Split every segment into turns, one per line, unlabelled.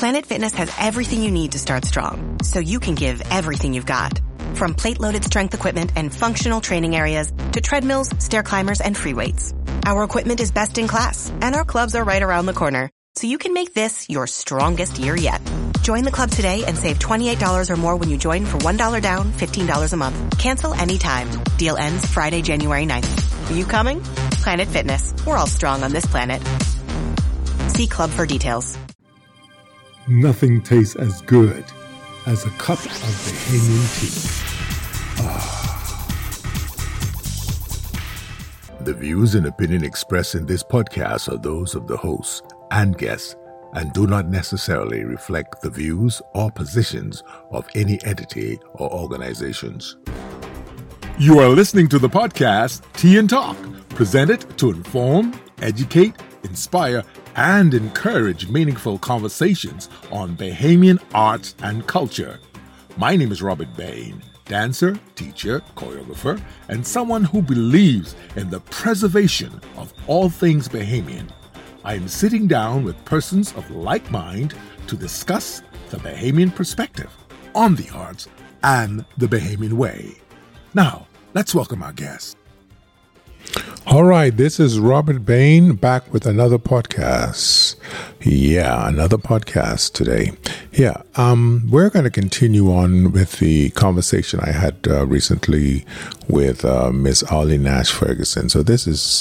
Planet Fitness has everything you need to start strong, so you can give everything you've got. From plate-loaded strength equipment and functional training areas to treadmills, stair climbers, and free weights. Our equipment is best in class, and our clubs are right around the corner, so you can make this your strongest year yet. Join the club today and save $28 or more when you join for $1 down, $15 a month. Cancel anytime. Deal ends Friday, January 9th. Are you coming? Planet Fitness. We're all strong on this planet. See club for details.
Nothing tastes as good as a cup of Bahamian tea.
The views and opinion expressed in this podcast are those of the hosts and guests and do not necessarily reflect the views or positions of any entity or organizations.
You are listening to the podcast Tea and Talk, presented to inform, educate, inspire, and encourage meaningful conversations on Bahamian arts and culture. My name is Robert Bain, dancer, teacher, choreographer, and someone who believes in the preservation of all things Bahamian. I am sitting down with persons of like mind to discuss the Bahamian perspective on the arts and the Bahamian way. Now, let's welcome our guest. All right, this is Robert Bain back with another podcast. Another podcast today. We're going to continue on with the conversation I had recently with Miss Ollie Nash Ferguson. So this is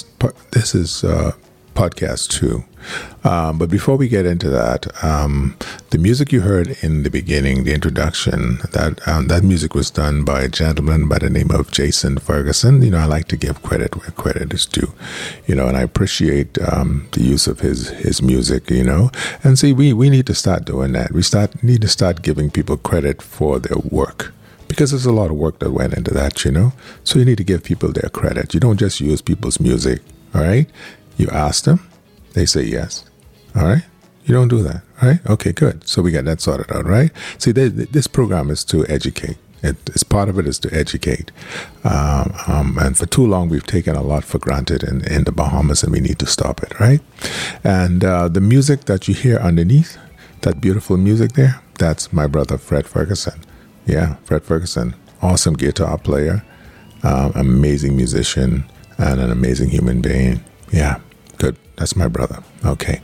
podcast 2. But before we get into that, the music you heard in the beginning, the introduction, that music was done by a gentleman by the name of Jason Ferguson. You know, I like to give credit where credit is due, and I appreciate the use of his music, and see, we need to start doing that. Need to start giving people credit for their work, because there's a lot of work that went into that, so you need to give people their credit. You don't just use people's music, all right? You ask them, they say yes. All right? You don't do that. All right? Okay, good. So we got that sorted out, right? See, this program is to educate. It's part of it is to educate. And for too long, we've taken a lot for granted in the Bahamas, and we need to stop it, right? And the music that you hear underneath, that beautiful music there, that's my brother, Fred Ferguson. Yeah, Fred Ferguson. Awesome guitar player, amazing musician, and an amazing human being. Yeah, good. That's my brother. Okay.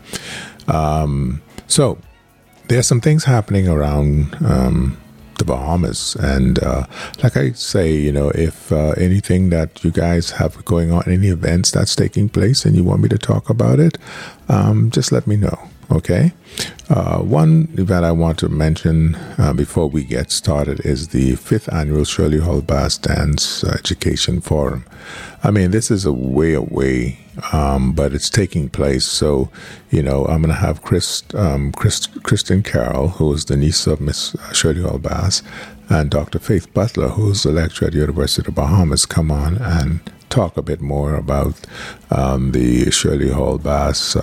So there's some things happening around the Bahamas. And like I say, if anything that you guys have going on, any events that's taking place and you want me to talk about it, just let me know. Okay. One event I want to mention before we get started is the 5th annual Shirley Hall Bass Dance Education Forum. I mean, this is a way away, but it's taking place. So, I'm going to have Kristen Carroll, who is the niece of Miss Shirley Hall Bass, and Dr. Faith Butler, who's the lecturer at the University of the Bahamas, come on and talk a bit more about the Shirley Hall Bass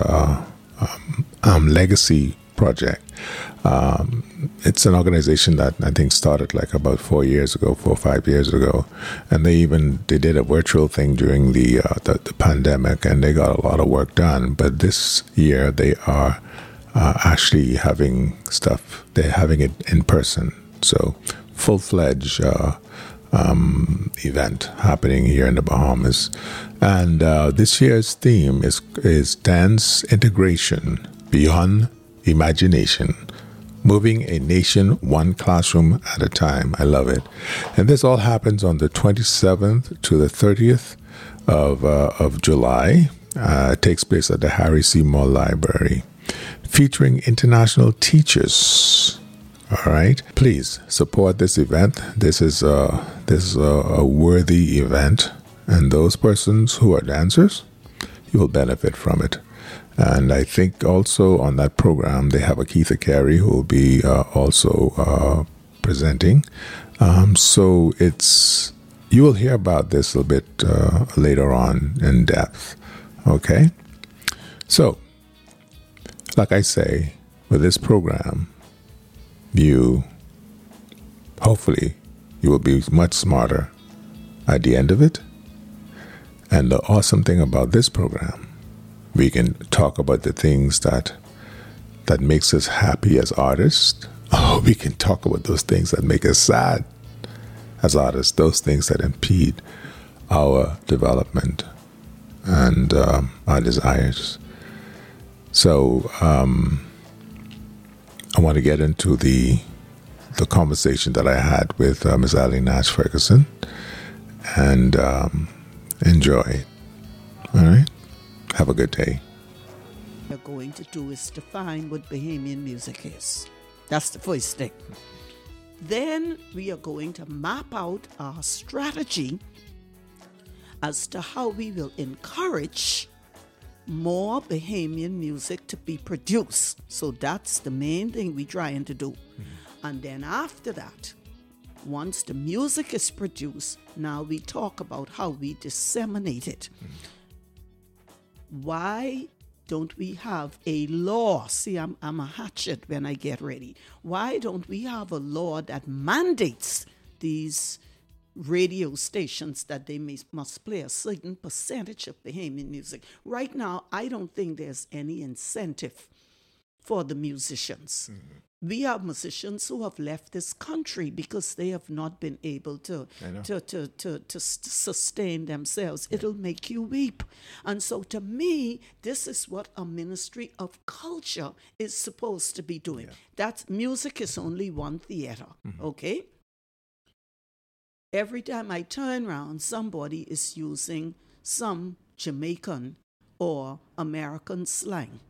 legacy project. It's an organization that I think started like about 4 or 5 years ago, and they did a virtual thing during the pandemic, and they got a lot of work done. But this year they are actually having stuff. They're having it in person, so full-fledged event happening here in the Bahamas. And this year's theme is dance integration beyond imagination, moving a nation one classroom at a time. I love it. And this all happens on the 27th to the 30th of July. It takes place at the Harry Seymour Library, featuring international teachers. All right, please support this event. This is a worthy event, and those persons who are dancers, you will benefit from it. And I think also on that program, they have Akeitha Carey, who will be also presenting. So you will hear about this a little bit later on in depth. Okay? So, like I say, with this program, hopefully, you will be much smarter at the end of it. And the awesome thing about this program, we can talk about the things that that makes us happy as artists, or we can talk about those things that make us sad as artists, those things that impede our development and our desires. So I want to get into the conversation that I had with Ms. Ali Nash Ferguson and enjoy it. All right? Have a good day.
What we're going to do is define what Bahamian music is. That's the first thing. Then we are going to map out our strategy as to how we will encourage more Bahamian music to be produced. So that's the main thing we're trying to do. And then after that, once the music is produced, now we talk about how we disseminate it. Why don't we have a law? See, I'm a hatchet when I get ready. Why don't we have a law that mandates these radio stations that they must play a certain percentage of Bahamian music? Right now, I don't think there's any incentive for the musicians. We have musicians who have left this country because they have not been able to sustain themselves. It'll make you weep. And so to me, this is what a ministry of culture is supposed to be doing. That's music is only one theater, okay? Every time I turn around, somebody is using some Jamaican or American slang.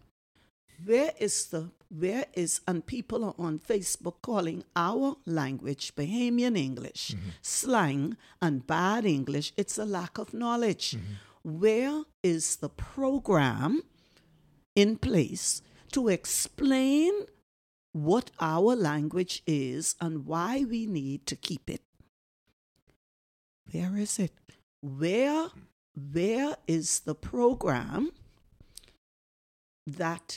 And people are on Facebook calling our language Bahamian English, slang and bad English. It's a lack of knowledge. Where is the program in place to explain what our language is and why we need to keep it? Where is it? Where is the program that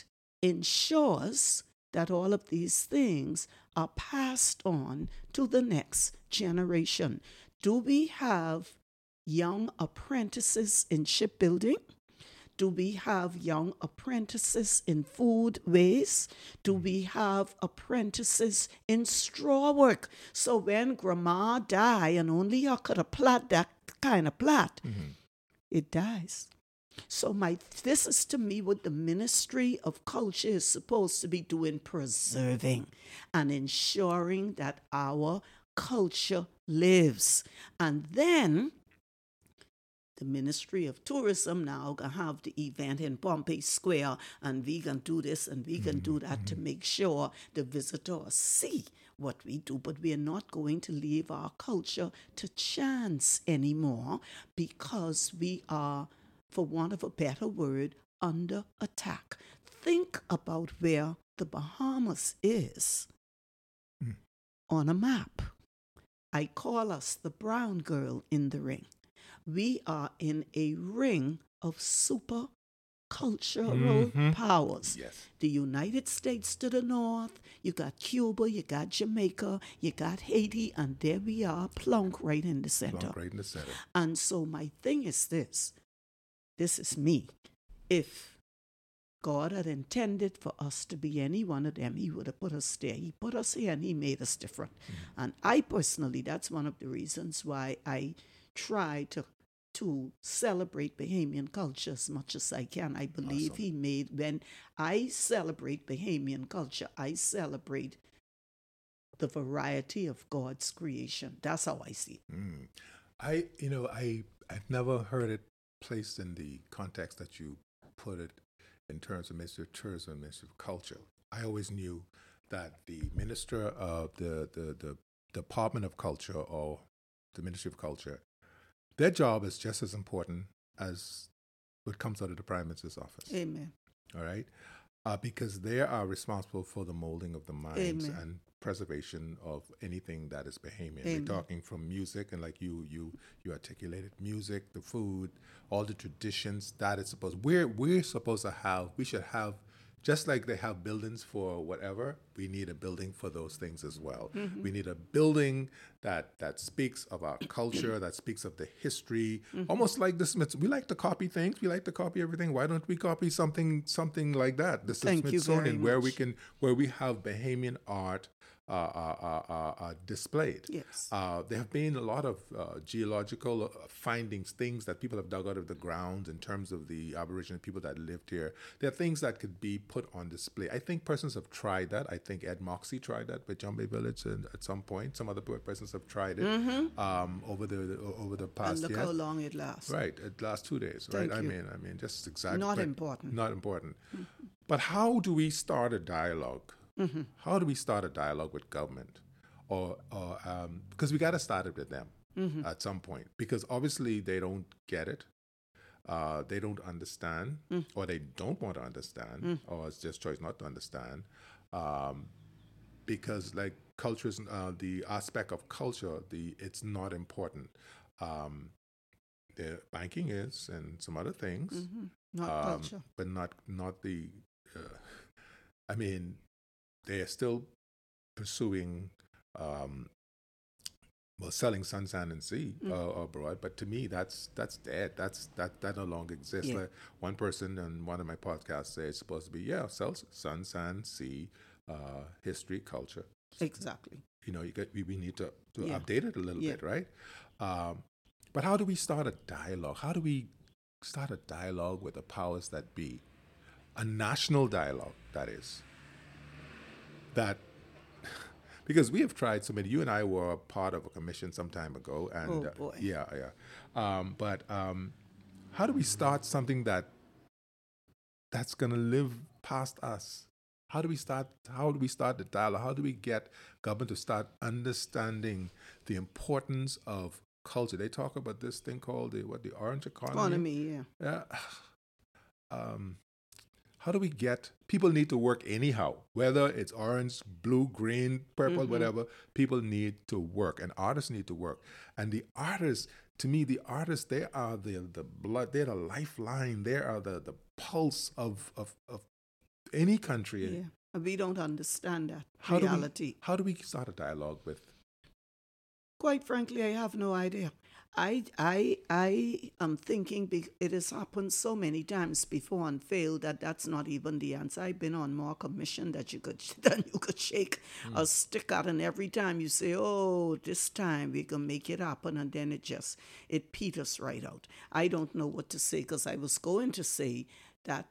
ensures that all of these things are passed on to the next generation? Do we have young apprentices in shipbuilding? Do we have young apprentices in food waste? Do we have apprentices in straw work? So when grandma die and only you could have plat that kind of plat, it dies. So this is to me what the Ministry of Culture is supposed to be doing, preserving and ensuring that our culture lives. And then the Ministry of Tourism now going to have the event in Pompey Square, and we can do this and we can do that to make sure the visitors see what we do. But we are not going to leave our culture to chance anymore, because we are, for want of a better word, under attack. Think about where the Bahamas is on a map. I call us the brown girl in the ring. We are in a ring of super cultural powers.
Yes.
The United States to the north, you got Cuba, you got Jamaica, you got Haiti, and there we are, plunk right in the center.
Plunk right in the center.
And so my thing is this is me. If God had intended for us to be any one of them, he would have put us there. He put us here and he made us different. And I personally, that's one of the reasons why I try to celebrate Bahamian culture as much as I can. I believe
Awesome.
when I celebrate Bahamian culture, I celebrate the variety of God's creation. That's how I see it.
I've never heard it placed in the context that you put it in terms of Ministry of Tourism, Ministry of Culture. I always knew that the Minister of the Department of Culture, or the Ministry of Culture, their job is just as important as what comes out of the Prime Minister's office.
Amen.
All right? Because they are responsible for the molding of the minds
Amen.
and preservation of anything that is Bahamian.
Amen.
We're talking from music, and like you articulated, music, the food, all the traditions that it's supposed. We're supposed to have. We should have just like they have buildings for whatever, we need a building for those things as well. We need a building that speaks of our culture, that speaks of the history, almost like the Smiths. We like to copy things. We like to copy everything. Why don't we copy something like that? The
Thank you very
Smithsonian,
much.
where we have Bahamian art displayed.
Yes.
There have been a lot of geological findings, things that people have dug out of the ground in terms of the Aboriginal people that lived here. There are things that could be put on display. I think persons have tried that. I think Ed Moxie tried that with Jumbay Village at some point. Some other persons have tried it over the past
And look
year.
how long it lasts.
Right, it lasts 2 days.
Thank
Right,
you.
I mean, just exactly.
Not important.
Not important. But how do we start a dialogue? How do we start a dialogue with government, or because we got to start it with them at some point? Because obviously they don't get it, they don't understand, or they don't want to understand, or it's just choice not to understand. Because like culture is the aspect of culture, it's not important. The banking is, and some other things,
Not culture.
but not the. I mean, they are still pursuing, selling sun, sand, and sea abroad. But to me, that's dead. That no longer exists.
Yeah.
Like one person on one of my podcasts said it's supposed to be sell sun, sand, sea, history, culture.
Exactly.
You know, we need to
Yeah.
update it a little
Yeah.
bit, right? But how do we start a dialogue? How do we start a dialogue with the powers that be? A national dialogue, that is. That, because we have tried so many. You and I were part of a commission some time ago, and
Oh, boy.
yeah. But how do we start something that's going to live past us? How do we start the dialogue? How do we get government to start understanding the importance of culture? They talk about this thing called the orange economy.
Yeah.
Yeah. How do we get people need to work anyhow, whether it's orange, blue, green, purple, whatever. People need to work, and artists need to work. And the artists, to me, they are the blood, they're the lifeline, they are the pulse of any country.
Yeah. We don't understand that
How
reality.
how do we start a dialogue with?
Quite frankly, I have no idea. I am thinking it has happened so many times before and failed that's not even the answer. I've been on more commission that you could shake a stick at, and every time you say, "Oh, this time we can make it happen," and then it peters right out. I don't know what to say, because I was going to say that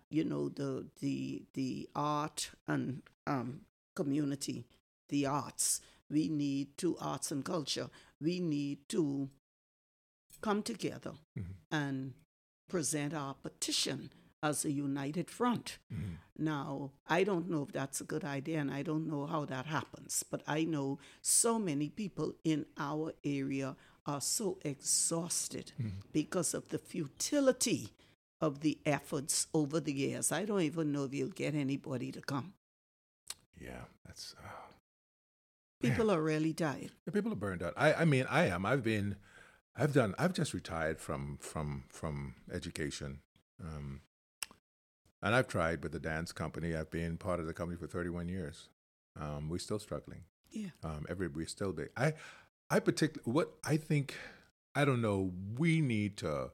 the art and community, the arts. We need to, arts and culture, we need to come together and present our petition as a united front. Now, I don't know if that's a good idea, and I don't know how that happens, but I know so many people in our area are so exhausted because of the futility of the efforts over the years. I don't even know if you'll get anybody to come.
Yeah, that's.
People are really tired.
Yeah, people are burned out. I mean, I am. I've just retired from education, and I've tried with the dance company. I've been part of the company for 31 years. We're still struggling.
Yeah.
We're still big. I particularly, what I think, I don't know. We need to.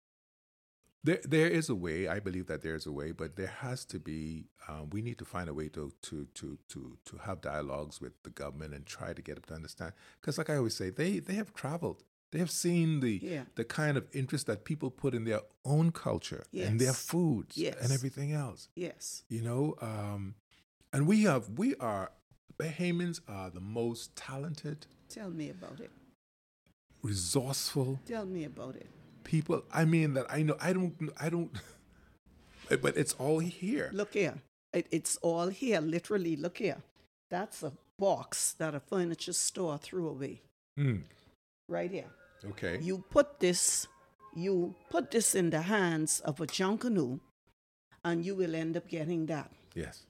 There is a way. I believe that there is a way, but there has to be. We need to find a way to have dialogues with the government and try to get them to understand. Because, like I always say, they have traveled. They have seen the kind of interest that people put in their own culture and their foods and everything else.
Yes.
You know, and we are Bahamians are the most talented.
Tell me about it.
Resourceful.
Tell me about it.
People, I mean, that I know, I don't, but it's all here.
Look here. It's all here, literally. Look here. That's a box that a furniture store threw away. Right here.
Okay.
You put this in the hands of a junkanoo, and you will end up getting that.
Yes.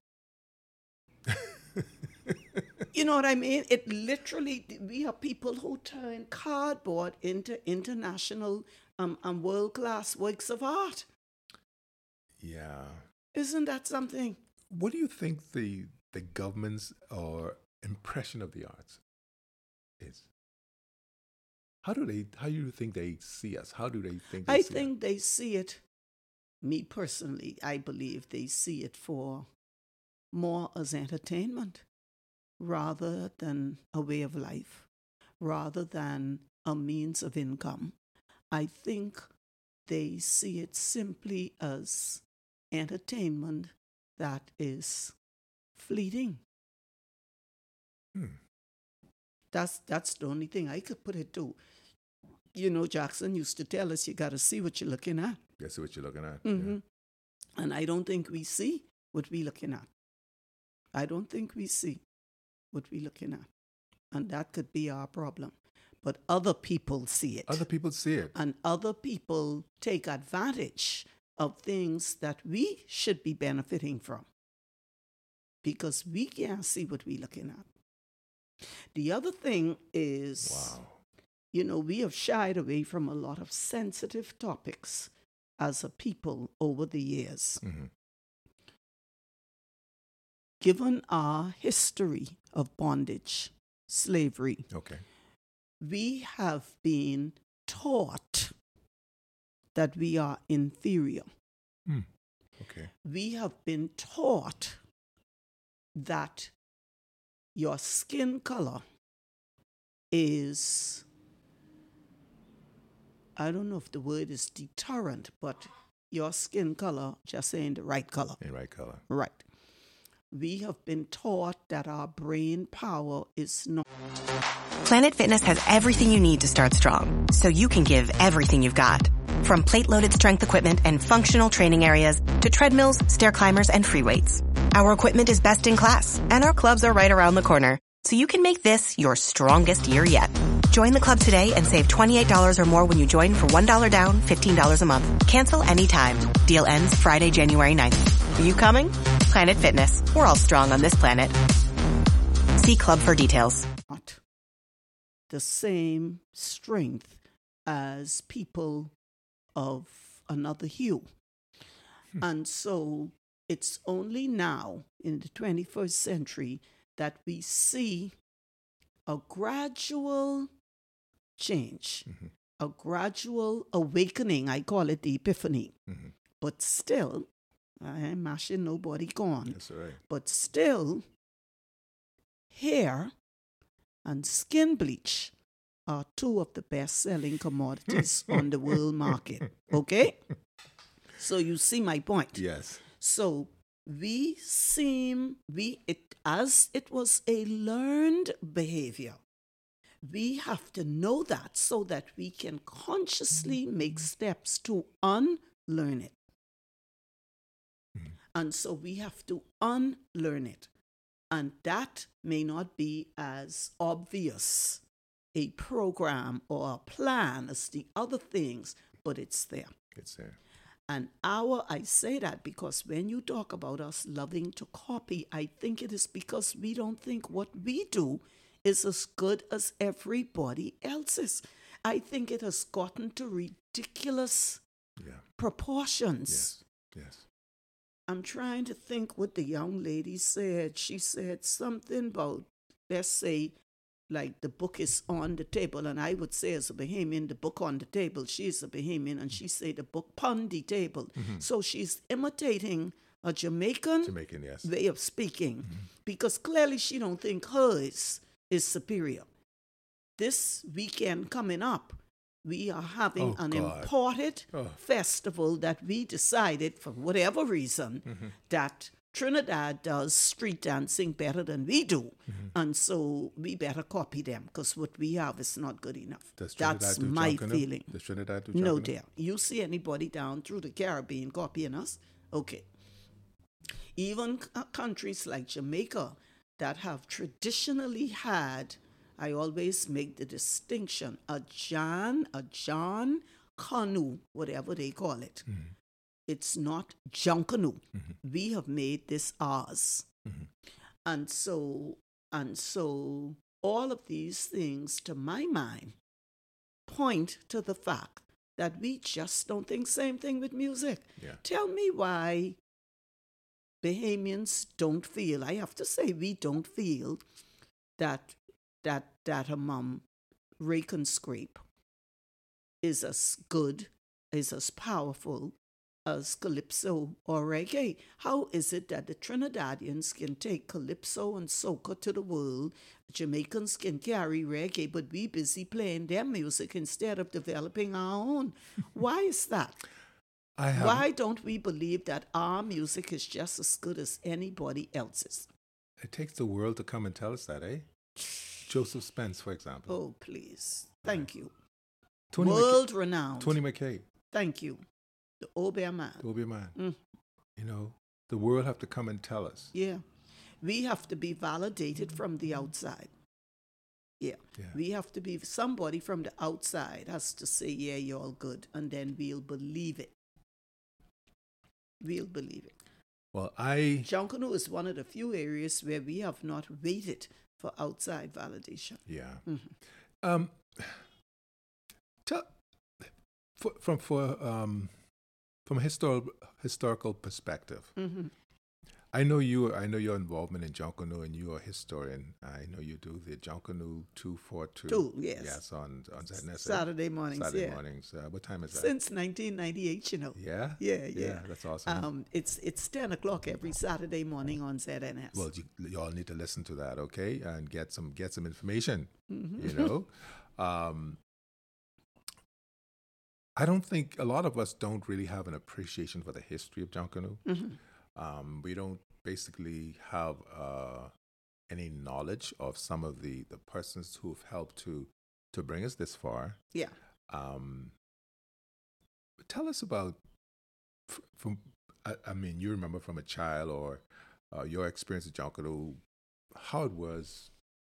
You know what I mean? It literally, we have people who turn cardboard into international and world-class works of art.
Yeah.
Isn't that something?
What do you think the government's or impression of the arts is? How do you think they see us? How do they think they
I
see
think they see it, me personally, I believe they see it for more as entertainment rather than a way of life, rather than a means of income. I think they see it simply as entertainment that is fleeting. That's the only thing I could put it to. You know, Jackson used to tell us you got to see what you're looking at.
That's what you're looking at.
Mm-hmm. And I don't think we see what we're looking at. I don't think we see what we're looking at. And that could be our problem. But other people see it.
Other people see it.
And other people take advantage of things that we should be benefiting from. Because we can't see what we're looking at. The other thing is,
Wow.
you know, we have shied away from a lot of sensitive topics as a people over the years.
Mm-hmm.
Given our history of bondage, slavery,
Okay.
we have been taught that we are inferior.
Okay.
We have been taught that your skin color is, I don't know if the word is deterrent, but your skin color just ain't the right color.
In right color.
Right. We have been taught that our brain power is not.
Planet Fitness has everything you need to start strong, so you can give everything you've got. From plate-loaded strength equipment and functional training areas to treadmills, stair climbers, and free weights. Our equipment is best in class, and our clubs are right around the corner, so you can make this your strongest year yet. Join the club today and save $28 or more when you join for $1 down, $15 a month. Cancel anytime. Deal ends Friday, January 9th. Are you coming? Planet Fitness. We're all strong on this planet. See club for details.
Not the same strength as people of another hue. And so it's only now in the 21st century that we see a gradual change, a gradual awakening. I call it the epiphany. But still, I ain't mashing nobody gone.
That's right.
But still, hair and skin bleach are two of the best-selling commodities on the world market. Okay? So you see my point.
Yes.
So as it was a learned behavior, we have to know that so that we can consciously make steps to unlearn it. And so we have to unlearn it. And that may not be as obvious a program or a plan as the other things, but it's there.
It's there.
And I say that because when you talk about us loving to copy, I think it is because we don't think what we do is as good as everybody else's. I think it has gotten to ridiculous proportions.
Yes.
I'm trying to think what the young lady said. She said something about, let's say, like the book is on the table, and I would say as a Bahamian, the book on the table. She's a Bahamian, and she said the book pon the table. So she's imitating a Jamaican
Yes.
way of speaking, because clearly she don't think hers is superior. This weekend coming up, we are having an imported festival that we decided, for whatever reason, that Trinidad does street dancing better than we do. And so we better copy them, because what we have is not good enough. That's my feeling.
Does Trinidad do
No,
Chocano?
dear. You see anybody down through the Caribbean copying us? Okay. Even countries like Jamaica that have traditionally had, I always make the distinction, a John canoe, whatever they call it. It's not Junkanoo. We have made this ours. And so all of these things, to my mind, point to the fact that we just don't think same thing with music.
Yeah.
Tell me why Bahamians don't feel, I have to say, we don't feel that a rake and scrape is as good, is as powerful as calypso or reggae. How is it that the Trinidadians can take calypso and soca to the world, Jamaicans can carry reggae, but we busy playing their music instead of developing our own? Why is that? Why don't we believe that our music is just as good as anybody else's?
It takes the world to come and tell us that, eh? Joseph Spence, for example.
Oh, please. Thank you.
Tony
World-renowned.
Tony McKay.
Thank you. The Obeah man.
The Obeah man. You know, the world have to come and tell us.
Yeah. We have to be validated from the outside. Yeah. We have to be, somebody from the outside has to say, yeah, you're all good. And then we'll believe it. We'll believe it.
Well,
Junkanoo is one of the few areas where we have not waited for outside validation.
Yeah.
Mm-hmm.
From a historical perspective,
Mm-hmm.
I know your involvement in Junkanoo, and you are a historian. I know you do the Junkanoo 242.
Yes.
Yes, on ZNS.
Saturday mornings.
Saturday mornings. What time is that?
Since 1998, you know.
Yeah?
Yeah.
That's awesome.
It's 10 o'clock every Saturday morning on ZNS.
Well, you all need to listen to that, okay? And get some information,
Mm-hmm.
you know? I don't think a lot of us don't really have an appreciation for the history of Junkanoo.
Mm-hmm.
We don't basically have any knowledge of some of the persons who've helped to bring us this far.
Yeah.
Tell us about, you remember from a child or your experience with Junkanoo, how it was,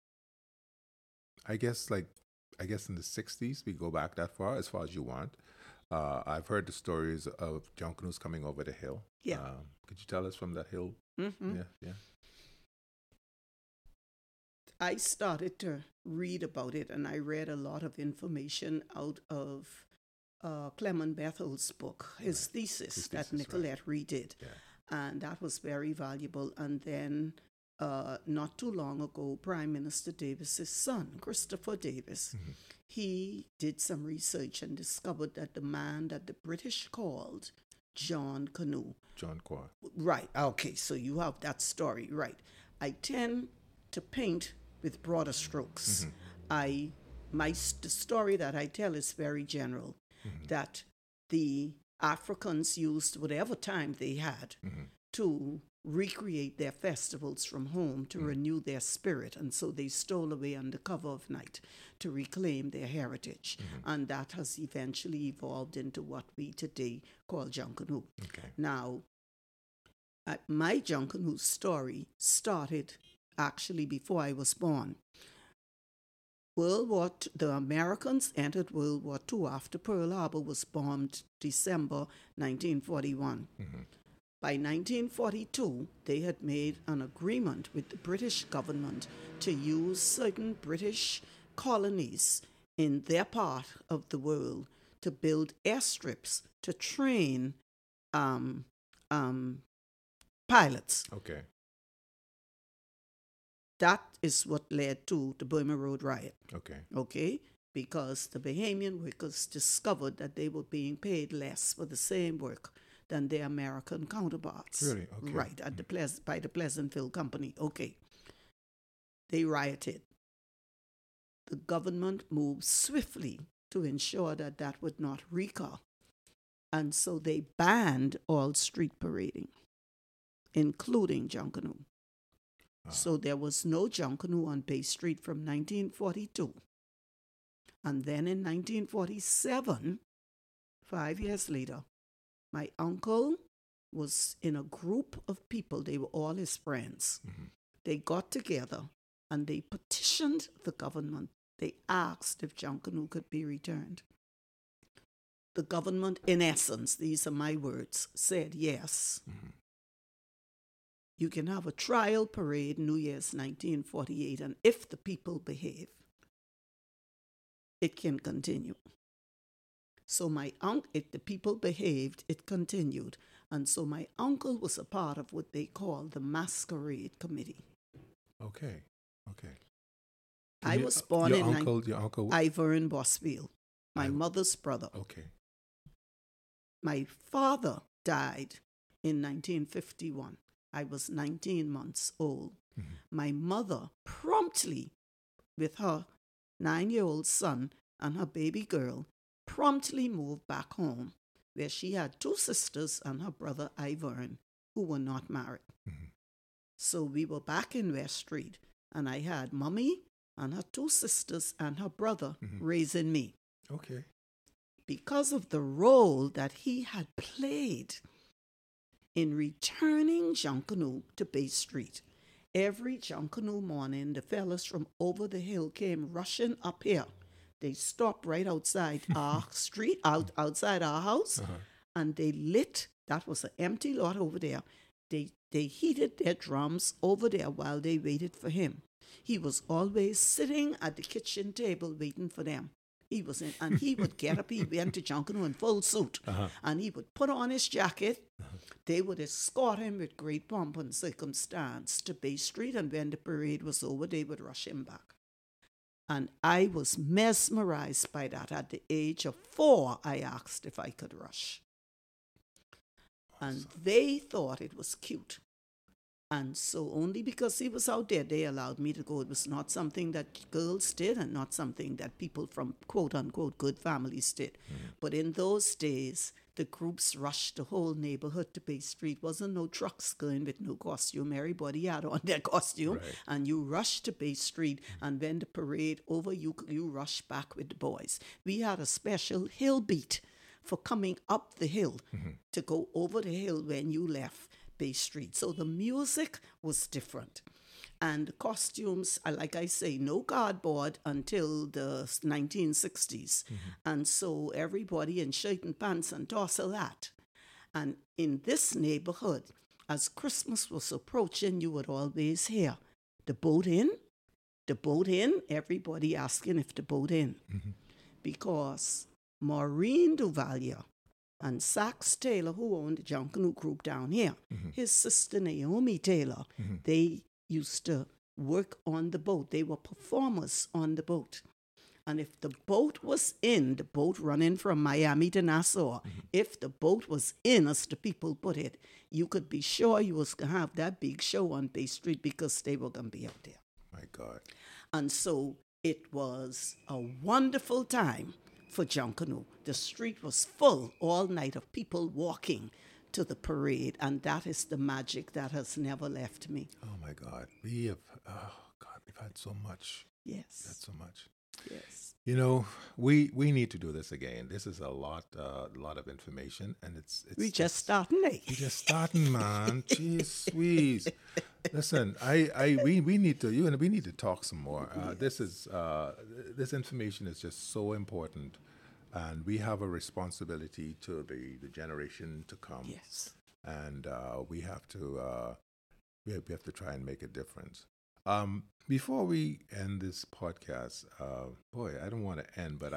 I guess in the 60s, we go back that far, as far as you want. I've heard the stories of Junkanoos coming over the hill.
Yeah.
Could you tell us from that hill?
Mm-hmm.
Yeah.
I started to read about it, and I read a lot of information out of Clement Bethel's book, his thesis that Nicolette redid.
Yeah.
And that was very valuable. And then not too long ago, Prime Minister Davis's son, Christopher Davis,
Mm-hmm.
he did some research and discovered that the man that the British called John Canoe.
John Quah.
Right. Okay. So you have that story. Right. I tend to paint with broader strokes.
Mm-hmm.
The story that I tell is very general.
Mm-hmm.
That the Africans used whatever time they had
Mm-hmm.
to recreate their festivals from home to renew their spirit, and so they stole away under cover of night to reclaim their heritage, and that has eventually evolved into what we today call Junkanoo.
Okay.
Now, my Junkanoo story started actually before I was born. The Americans entered World War II after Pearl Harbor was bombed December 1941.
Mm-hmm.
By 1942, they had made an agreement with the British government to use certain British colonies in their part of the world to build airstrips to train pilots.
Okay.
That is what led to the Burma Road riot.
Okay.
Because the Bahamian workers discovered that they were being paid less for the same work than their American counterparts.
Really? Okay.
Right, at by the Pleasantville Company. Okay. They rioted. The government moved swiftly to ensure that that would not recur. And so they banned all street parading, including Junkanoo. So there was no Junkanoo on Bay Street from 1942. And then in 1947, 5 years later, my uncle was in a group of people. They were all his friends.
Mm-hmm.
They got together and they petitioned the government. They asked if Junkanoo could be returned. The government, in essence, these are my words, said yes.
Mm-hmm.
You can have a trial parade New Year's 1948, and if the people behave, it can continue. So if the people behaved, it continued. And so my uncle was a part of what they call the masquerade committee.
Okay. Okay.
I was born
your
in
uncle.
Ivern Bosfield, my mother's brother.
Okay.
My father died in 1951. I was 19 months old.
Mm-hmm.
My mother promptly, with her 9-year-old son and her baby girl, promptly moved back home, where she had 2 sisters and her brother Ivern, who were not married.
Mm-hmm.
So we were back in West Street, and I had Mommy and her 2 sisters and her brother raising me.
Okay.
Because of the role that he had played in returning Junkanoo to Bay Street. Every Junkanoo morning, the fellas from over the hill came rushing up here. They stopped right outside our street, outside our house, and they lit. That was an empty lot over there. They heated their drums over there while they waited for him. He was always sitting at the kitchen table waiting for them. He was in, and he would get up. He went to Junkanoo in full suit, and he would put on his jacket. They would escort him with great pomp and circumstance to Bay Street, and when the parade was over, they would rush him back. And I was mesmerized by that. At the age of 4, I asked if I could rush. And they thought it was cute. And so only because he was out there, they allowed me to go. It was not something that girls did and not something that people from quote-unquote good families did. But in those days, the groups rushed the whole neighborhood to Bay Street. Wasn't no trucks going with no costume. Everybody had on their costume. Right. And you rushed to Bay Street. And when the parade over, you rushed back with the boys. We had a special hill beat for coming up the hill to go over the hill when you left Bay Street. So the music was different. And the costumes, like I say, no cardboard until the 1960s. And so everybody in shirt and pants and tassel hat. And in this neighborhood, as Christmas was approaching, you would always hear the boat in, everybody asking if the boat in. Because Maureen Duvalier and Sax Taylor, who owned the Junkanoo group down here, his sister Naomi Taylor, they used to work on the boat. They were performers on the boat. And if the boat was in, the boat running from Miami to Nassau, if the boat was in, as the people put it, you could be sure you was going to have that big show on Bay Street because they were going to be out there.
My God.
And so it was a wonderful time for Junkanoo. The street was full all night of people walking to the parade, and that is the magic that has never left me.
Oh my God, we've had so much.
Yes,
that's so much.
Yes,
you know, we need to do this again. This is a lot of information, and it's
we just starting, eh?
We just starting, man. Jeez, squeeze. Listen, we need to talk some more. Yes. This information is just so important. And we have a responsibility to the generation to come.
Yes.
And we have to try and make a difference. Before we end this podcast, boy, I don't want to end, but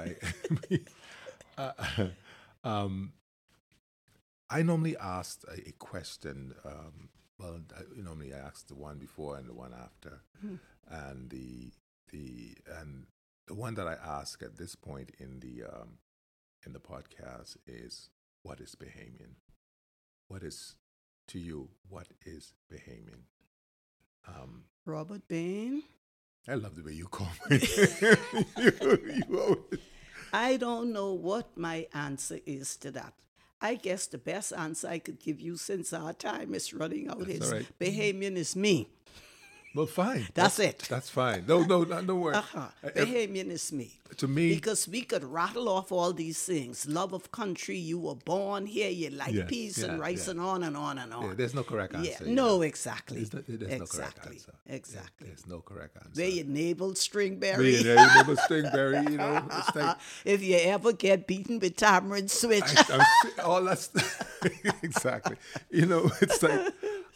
I normally ask a question. Normally I ask the one before and the one after, and the one that I ask at this point in the podcast is, what is Bahamian? What is, to you, what is Bahamian?
Robert Bain.
I love the way you call me. you always...
I don't know what my answer is to that. I guess the best answer I could give you, since our time is running out, is right. Bahamian is me.
Well, fine.
That's it.
That's fine. No, don't worry.
Bahamian is me.
To me.
Because we could rattle off all these things. Love of country, you were born here, you like peace and rice and on and on and on.
Yeah, there's no correct answer.
No, exactly.
There's no correct answer.
Exactly.
There's no correct answer.
Where you navel stringberry.
It's like,
if you ever get beaten with tamarind switch.
That's exactly. It's like,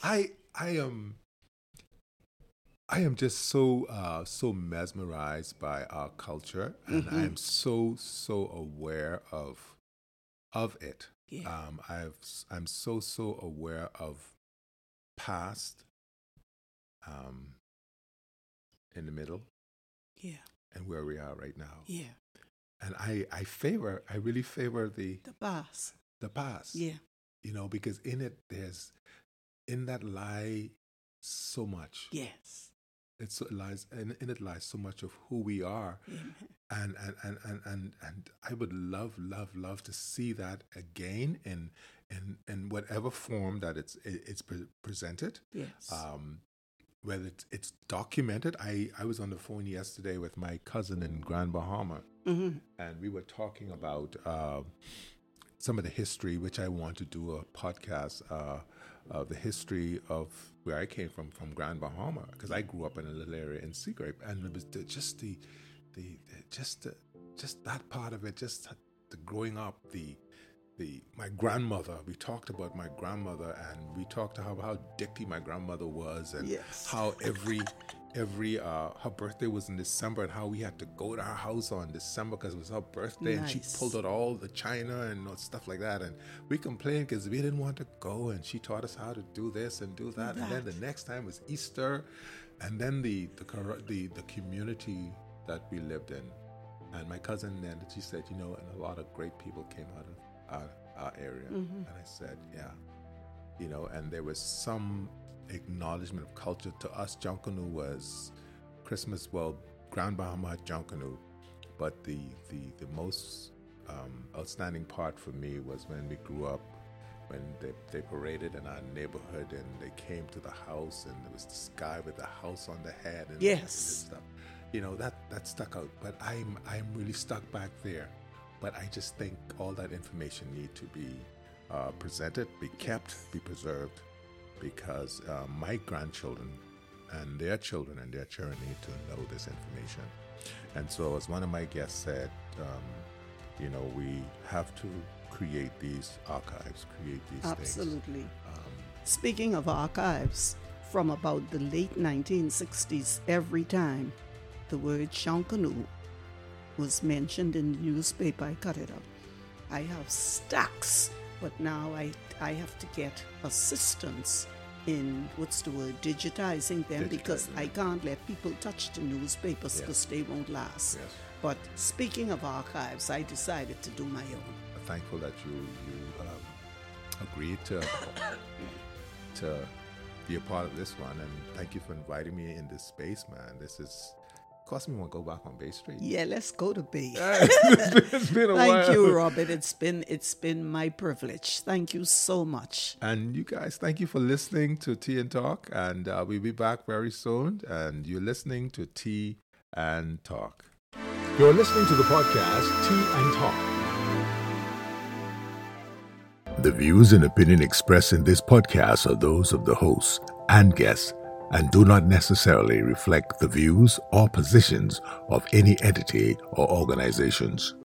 I am just so mesmerized by our culture, and I am so aware of it.
Yeah.
I'm so aware of past, in the middle,
Yeah.
and where we are right now.
Yeah.
And I really favor the
past.
The past.
Yeah.
Because in that lie so much.
Yes.
In it lies so much of who we are.
Amen.
And I would love to see that again in whatever form that it's presented.
Yes.
Whether it's documented. I was on the phone yesterday with my cousin in Grand Bahama,
Mm-hmm.
and we were talking about some of the history, which I want to do a podcast of the history of where I came from Grand Bahama, because I grew up in a little area in Seagrape, and it was just that part of it, just the growing up, my grandmother. We talked about my grandmother, and we talked how dicky my grandmother was, and
Yes.
how every her birthday was in December, and how we had to go to her house on December because it was her birthday.
Nice.
And she pulled out all the china and stuff like that, and we complained because we didn't want to go, and she taught us how to do this and do that. And then the next time was Easter, and then the community that we lived in. And my cousin then, she said, and a lot of great people came out of our area.
Mm-hmm.
And I said, yeah. And there was some acknowledgement of culture. To us, Junkanoo was Christmas. Well, Grand Bahama had Junkanoo, but the most outstanding part for me was when we grew up, when they paraded in our neighborhood, and they came to the house, and there was this guy with a house on the head, and
Yes.
and this stuff. That stuck out. But I'm really stuck back there. But I just think all that information need to be presented, be kept, be preserved, because my grandchildren and their children and their children need to know this information. And so, as one of my guests said, we have to create these archives, create these things.
Absolutely. Speaking of archives, from about the late 1960s, every time the word Junkanoo was mentioned in the newspaper, I cut it up. I have stacks, but now I have to get assistance in, digitizing them, because I can't let people touch the newspapers because they won't last.
Yes.
But speaking of archives, I decided to do my own.
I'm thankful that you agreed to be a part of this one, and thank you for inviting me in this space, man. This is cost me want to go back on Bay Street.
Yeah, let's go to Bay.
It's been a while.
Thank you, Robert. It's been my privilege. Thank you so much.
And you guys, thank you for listening to Tea and Talk, and we'll be back very soon. And you're listening to Tea and Talk.
You're listening to the podcast Tea and Talk. The views and opinion expressed in this podcast are those of the hosts and guests, and do not necessarily reflect the views or positions of any entity or organizations.